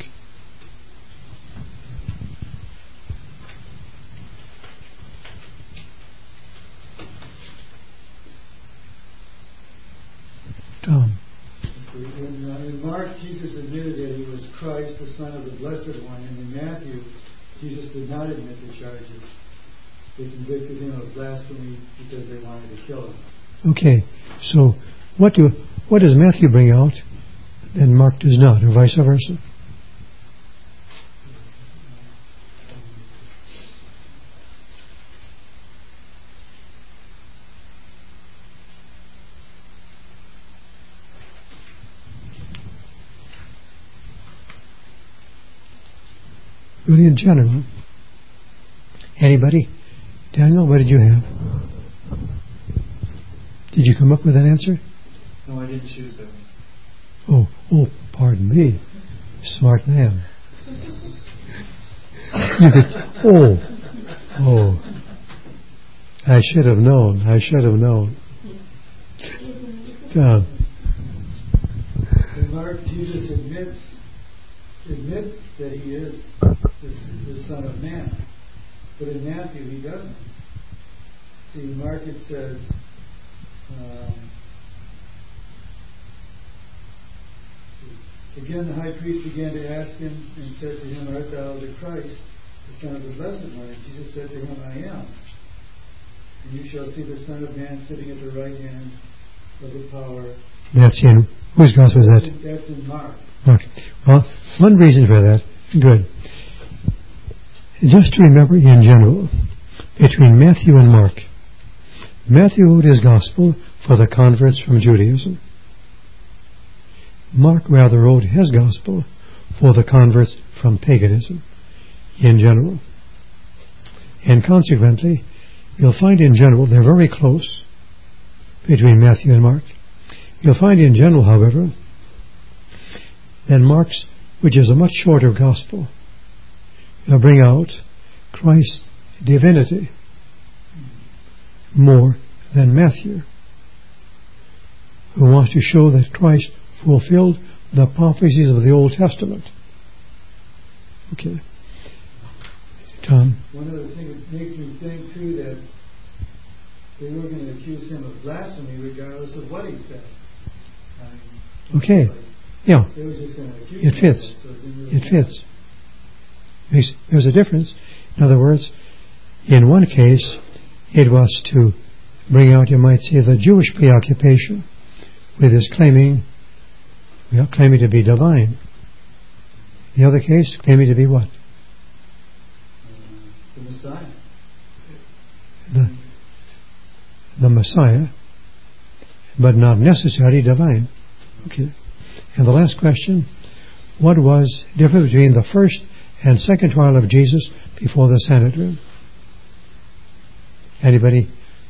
Tom. In Mark, Jesus admitted that he was Christ, the Son of the Blessed One, and in Matthew, Jesus did not admit the charges. They convicted him of blasphemy because they wanted to kill him. Okay, so what does Matthew bring out that Mark does not, or vice versa? Really in general. Anybody? Daniel, what did you have? Did you come up with an answer? No, I didn't choose that one. Oh, pardon me. Smart man. You could, I should have known. In Mark, Jesus admits that he is the Son of Man. But in Matthew, he doesn't. See, in Mark it says, again the high priest began to ask him and said to him, Art thou the Christ, the Son of the Blessed One? And Jesus said to him, I am. And you shall see the Son of Man sitting at the right hand of the power. That's in whose gospel is that? That's in Mark. Okay. Well, one reason for that, good. Just to remember in general, between Matthew and Mark, Matthew wrote his gospel for the converts from Judaism. Mark rather wrote his gospel for the converts from paganism in general. And consequently, you'll find in general they're very close between Matthew and Mark. You'll find in general, however, that Mark's, which is a much shorter gospel, will bring out Christ's divinity more than Matthew, who wants to show that Christ fulfilled the prophecies of the Old Testament. Okay. Tom? One of the things that makes me think, too, that they were going to accuse him of blasphemy regardless of what he said. Okay. Yeah. They were just going to accuse it him. Fits. It fits. There's a difference. In other words, in one case, it was to bring out, you might say, the Jewish preoccupation with his claiming to be divine. The other case, claiming to be what? The Messiah. The Messiah, but not necessarily divine. Okay. And the last question, what was different between the first and second trial of Jesus before the Sanhedrin? Anybody?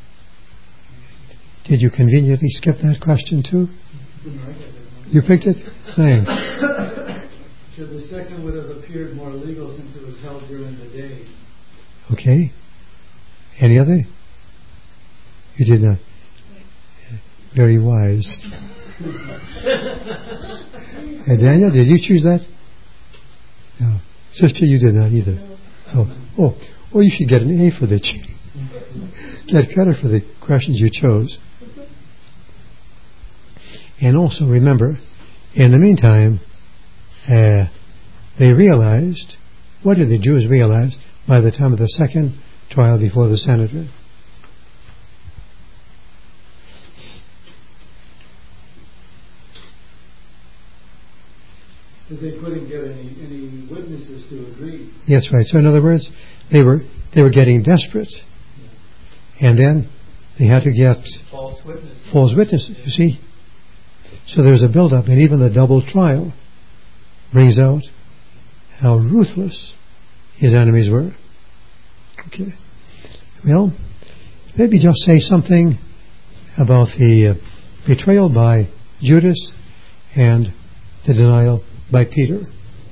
Did you conveniently skip that question too? You picked it? Thanks. So the second would have appeared more legal since it was held during the day. Okay. Any other? You did not. Very wise. Daniel, did you choose that? No. Sister, you did not either. Oh, you should get an A for the get credit for the questions you chose. And also remember, in the meantime, they realized, what did the Jews realize by the time of the second trial before the Sanhedrin? That they couldn't get any witnesses to agree. Yes, right. So in other words, they were getting desperate. And then they had to get false witnesses, you see. So there's a build-up, and even the double trial brings out how ruthless his enemies were. Okay. Well, maybe just say something about the betrayal by Judas and the denial by Peter.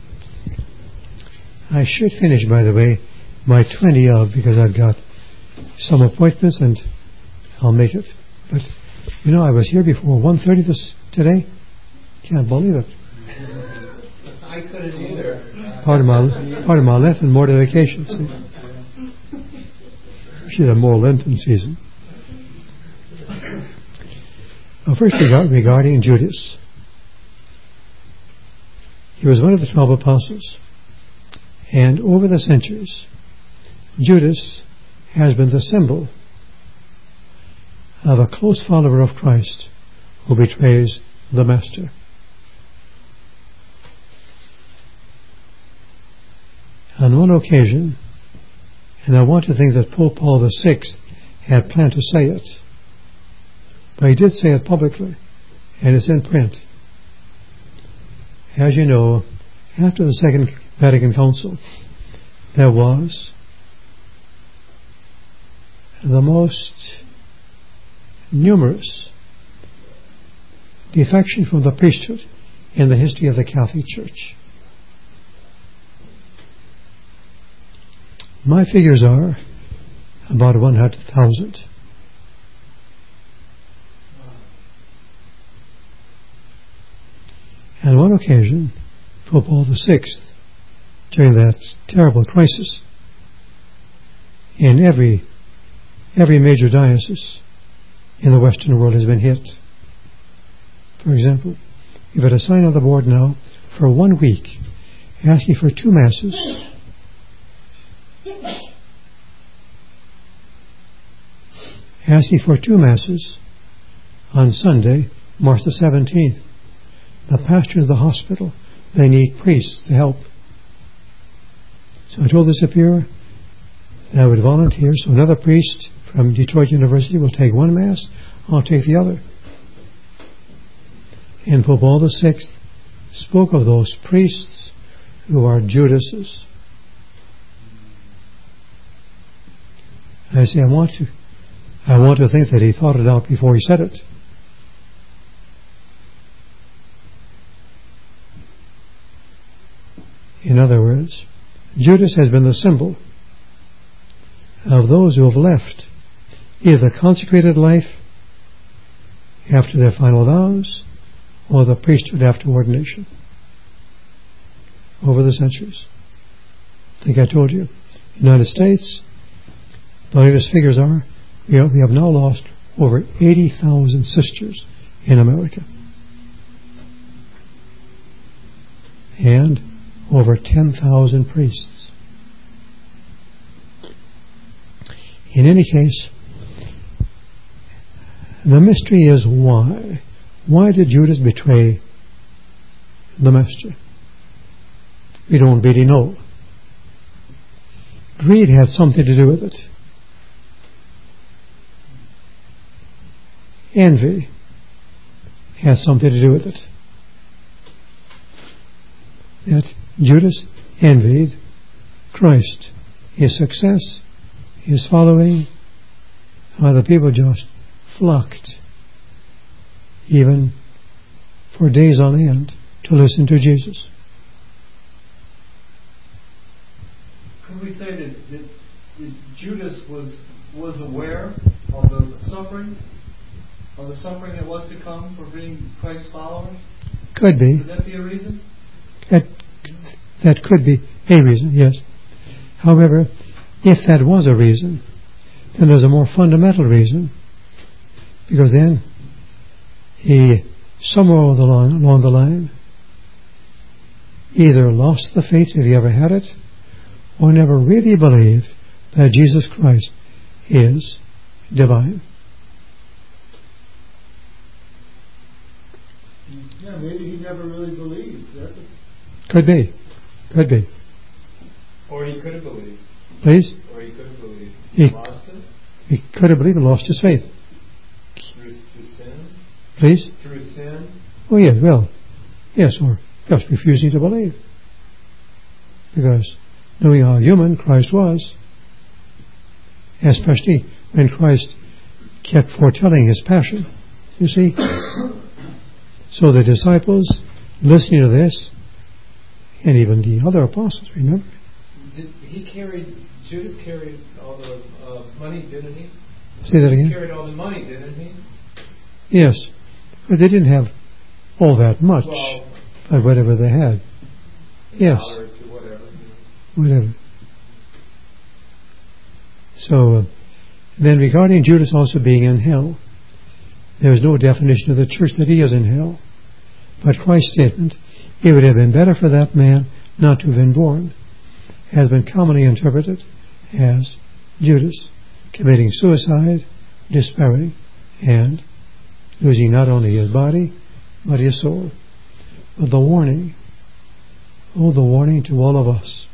I should finish, by the way, my 20 of, because I've got some appointments and I'll make it. But, I was here before 1:30 today. Can't believe it. I couldn't either. Part of my Lenten mortification. Should have more Lenten season. Well, first regarding Judas. He was one of the 12 apostles. And over the centuries, Judas has been the symbol of a close follower of Christ who betrays the Master. On one occasion, and I want to think that Pope Paul VI had planned to say it, but he did say it publicly, and it's in print. As you know, after the Second Vatican Council, there was the most numerous defection from the priesthood in the history of the Catholic Church. My figures are about 100,000. And on one occasion, Pope Paul VI, during that terrible crisis, in every major diocese in the Western world has been hit. For example, you've got a sign on the board now for 1 week asking for 2 masses. Asking for 2 masses on Sunday, March the 17th. The pastor of the hospital, they need priests to help. So I told the superior that I would volunteer, so another priest from Detroit University will take 1 mass, I'll take the other. And Pope Paul VI spoke of those priests who are Judases. I say, I want to think that he thought it out before he said it. In other words, Judas has been the symbol of those who have left either the consecrated life after their final vows or the priesthood after ordination over the centuries. I think I told you, United States, the latest figures are we have now lost over 80,000 sisters in America and over 10,000 priests. In any case, the mystery is why. Why did Judas betray the Master? We don't really know. Greed had something to do with it. Envy has something to do with it. That Judas envied Christ, his success, his following, how the people just flocked, even for days on end, to listen to Jesus. Could we say that Judas was aware of the suffering that was to come for being Christ's follower? Could be. Would that be a reason? That could be a reason, yes. However, if that was a reason, then there's a more fundamental reason, because then he, somewhere along the line, either lost the faith if he ever had it, or never really believed that Jesus Christ is divine. Yeah, maybe he never really believed. Could be. Or he could have believed. Please? Or he could have believed. He Lost it? He could have believed and lost his faith. Through sin? Please? Through sin? Oh yes, well, yes, or just refusing to believe. Because knowing how human Christ was, especially when Christ kept foretelling his passion, you see. So the disciples, listening to this, and even the other apostles, remember? Judas carried all the money, didn't he? Say that again? He carried all the money, didn't he? Yes, but they didn't have all that much, but whatever they had. Yes. Dollars or Whatever. So, then regarding Judas also being in hell, there is no definition of the church that he is in hell. But Christ's statement, it would have been better for that man not to have been born, has been commonly interpreted as Judas committing suicide, despairing, and losing not only his body, but his soul. But the warning, the warning to all of us,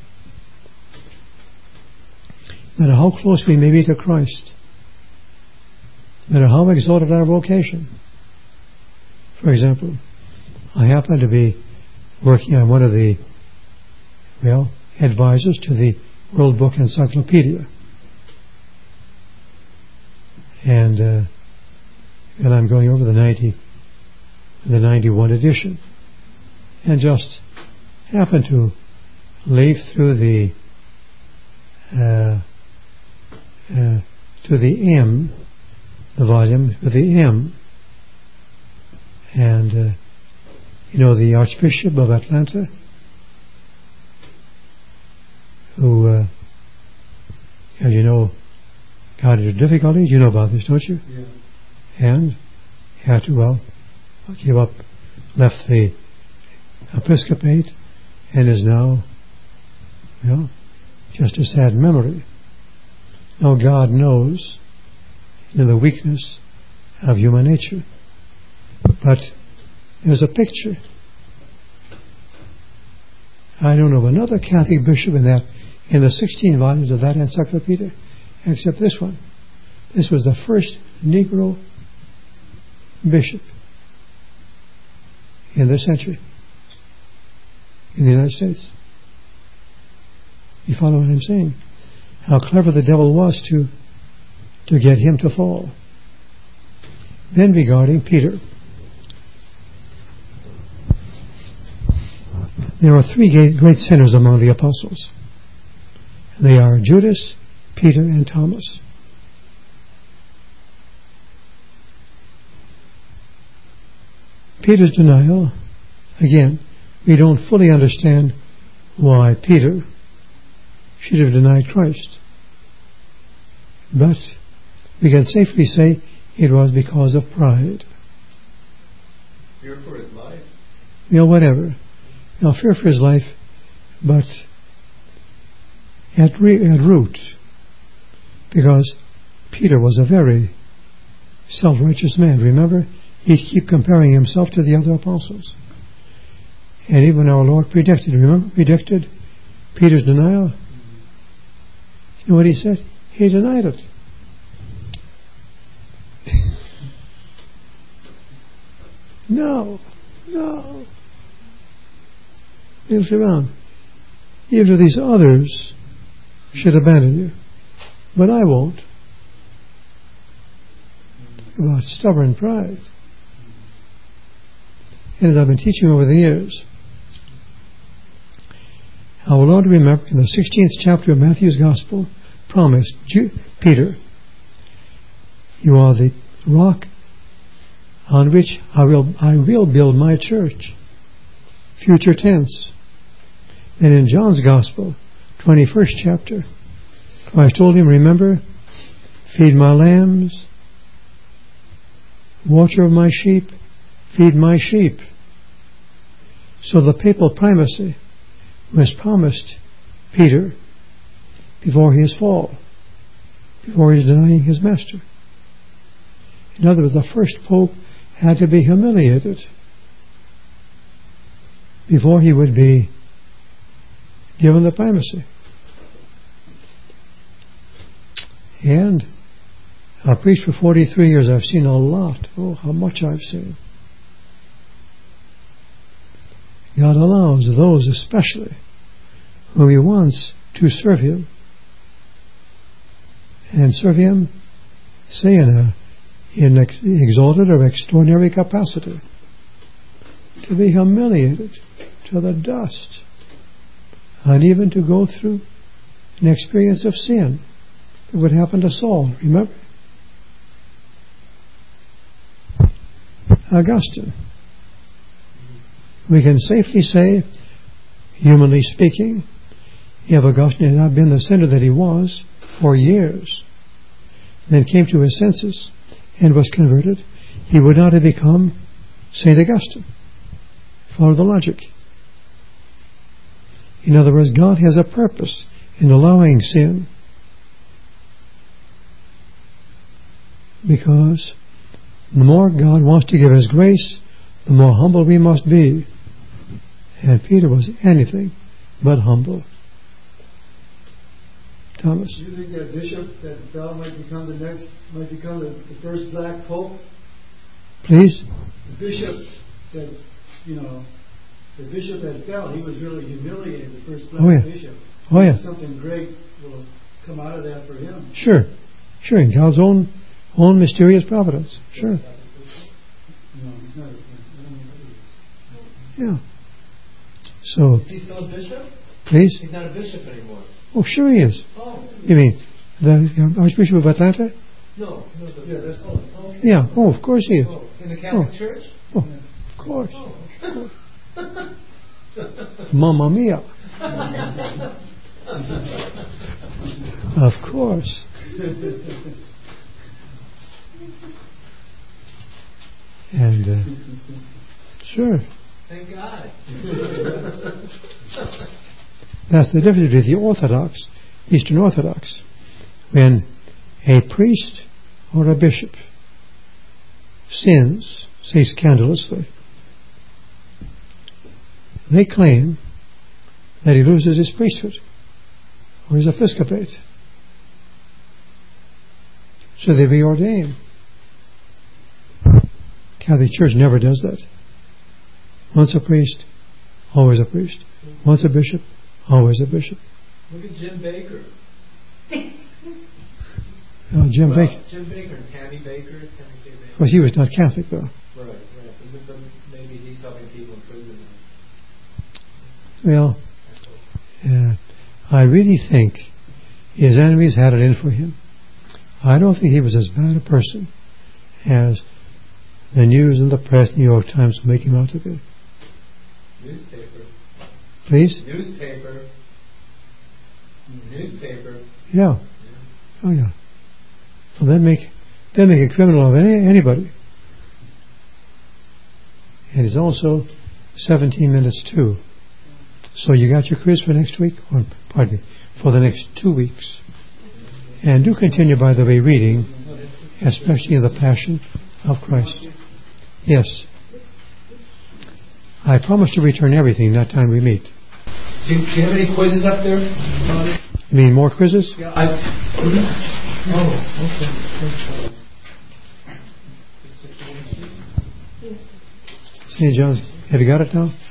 no matter how close we may be to Christ, no matter how exalted our vocation. For example, I happen to be working on one of the, advisors to the World Book Encyclopedia. And I'm going over the 91 edition. And just happen to leaf through to the M, the volume with the M, and the Archbishop of Atlanta, who, as you know, got into difficulties. You know about this, don't you? Yeah. And had to give up, left the episcopate, and is now, just a sad memory. Now God knows the weakness of human nature. But there's a picture. I don't know of another Catholic bishop in the 16 volumes of that encyclopedia, except this one. This was the first Negro bishop in this century in the United States. You follow what I'm saying? How clever the devil was to get him to fall. Then regarding Peter, there are three great sinners among the apostles. They are Judas, Peter, and Thomas. Peter's denial, again, we don't fully understand why Peter should have denied Christ. But we can safely say it was because of pride. Fear for his life. Whatever. Fear for his life, but at root, because Peter was a very self-righteous man. Remember, he'd keep comparing himself to the other apostles. And even our Lord predicted Peter's denial. You know what he said? He denied it. No. He looks around. Even if these others should abandon you, but I won't. about stubborn pride. And as I've been teaching over the years, I will not remember in the 16th chapter of Matthew's Gospel promised Peter, you are the rock on which I will build my church. Future tense. And in John's Gospel, 21st chapter, Christ told him, remember, feed my lambs, watcher of my sheep, feed my sheep. So the papal primacy was promised Peter before his fall, before his denying his master. In other words, the first pope had to be humiliated before he would be given the primacy. And I've preached for 43 years. I've seen a lot. Oh, how much I've seen. God allows those especially whom He wants to serve Him, and serve Him, say in exalted or extraordinary capacity, to be humiliated to the dust, and even to go through an experience of sin. It would happen to Saul, remember? Augustine. We can safely say, humanly speaking, if Augustine had not been the sinner that he was for years, then came to his senses and was converted, he would not have become St. Augustine. Follow the logic. In other words, God has a purpose in allowing sin, because the more God wants to give His grace, the more humble we must be. And Peter was anything but humble. Thomas. Do you think that bishop that fell might become the first black pope? Please? The bishop that, the bishop that fell, he was really humiliated, the first black bishop. Oh, yeah. Something great will come out of that for him. Sure. In God's own mysterious providence. Sure. No, he's not. Yeah. So. Is he still a bishop? Please? He's not a bishop anymore. Oh, sure he is. Oh. You mean the Archbishop of Atlanta? No. Yeah, that's all. Okay. Yeah. Oh, of course he is. Oh, in the Catholic Church? Oh, of course. Oh. Mamma mia. Of course. And sure. Thank God. That's the difference with the Orthodox, Eastern Orthodox. When a priest or a bishop sins, say scandalously, they claim that he loses his priesthood or his episcopate. So they be ordained. Catholic Church never does that. Once a priest, always a priest. Once a bishop, always a bishop. Look at Jim Baker. Jim Baker. Jim Baker and Tammy Baker. Well, he was not Catholic, though. Right. But maybe he's helping people in prison. Well, I really think his enemies had it in for him. I don't think he was as bad a person as the news and the press, New York Times, make him out to be. Newspaper. Please? Newspaper. Yeah. Oh, yeah. Well, they make a criminal of anybody. And it's also 17 minutes too. So you got your quiz for next week? Or, pardon me, for the next 2 weeks. And do continue, by the way, reading, especially in the Passion of Christ. Yes. I promise to return everything that time we meet. Do you have any quizzes up there, Father? You mean more quizzes? Yeah, okay. St. John's, have you got it now?